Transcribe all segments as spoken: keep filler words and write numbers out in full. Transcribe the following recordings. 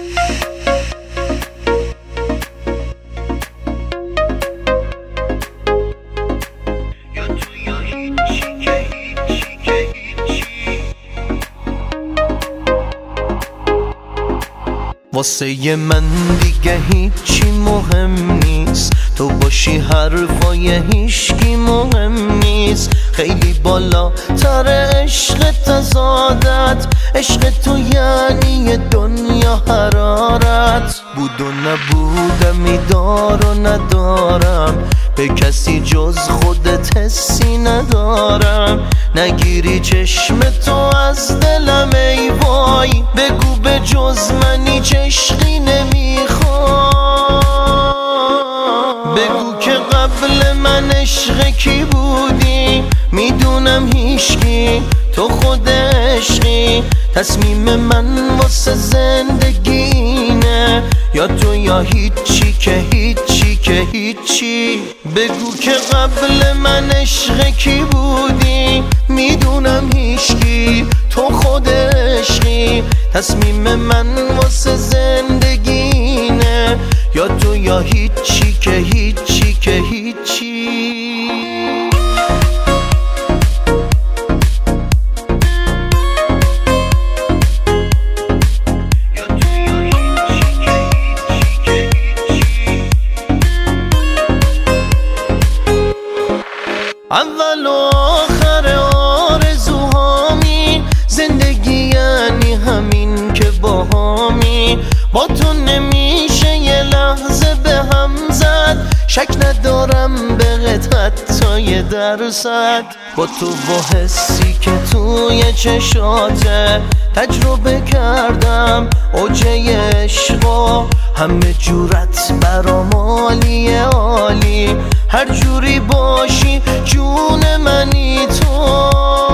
واسه من دیگه هیچی مهم نیست، تو باشی حرفای هیچکی مهم نیست. خیلی بالا تر عشق تزادت، عشق تو یعنی دنیا حرارت. بود و نبودمی، دار و ندارم، به کسی جز خودت حسی ندارم. نگیری چشم تو از دلم ای وای، بگو به جز منی چشقی نمیخوام. بگو که قبل من عشق کی بودی، میدونم هیچکی، تو خود عشقی. تصمیم من واسه زندگی اینه، یا تو یا هیچی که هیچی که هیچی. بگو که قبل من عشق کی بودی، میدونم هیچکی، تو خود عشقی. تصمیم من واسه زندگی اینه، یا تو یا هیچی که هیچی که هیچی. اول و آخر آرزوهامی، زندگی یعنی همین که باهامی. با تو نمیشه یه لحظه به هم زد، شک ندارم بهت حتی یه درصد. با تو با حسی که توی چشاته، تجربه کردم اوجه عشقا. همه جورت برام عالیه عالی، هر جوری باشی جون منی تو.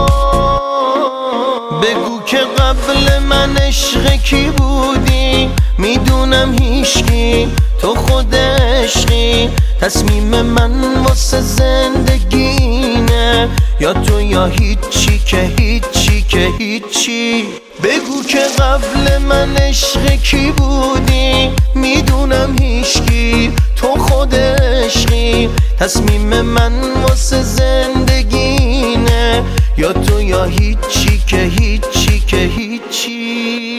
بگو که قبل من عشق کی بودی، میدونم هیچکی، تو خود عشقی. تصمیم من واسه زندگی اینه، یا تو یا هیچی که هیچی که هیچی. بگو که قبل من عشق کی بودی، میدونم هیچکی، تو خود عشقی. تصمیم من واسه زندگی اینه، یا تو یا هیچی که هیچی که هیچی.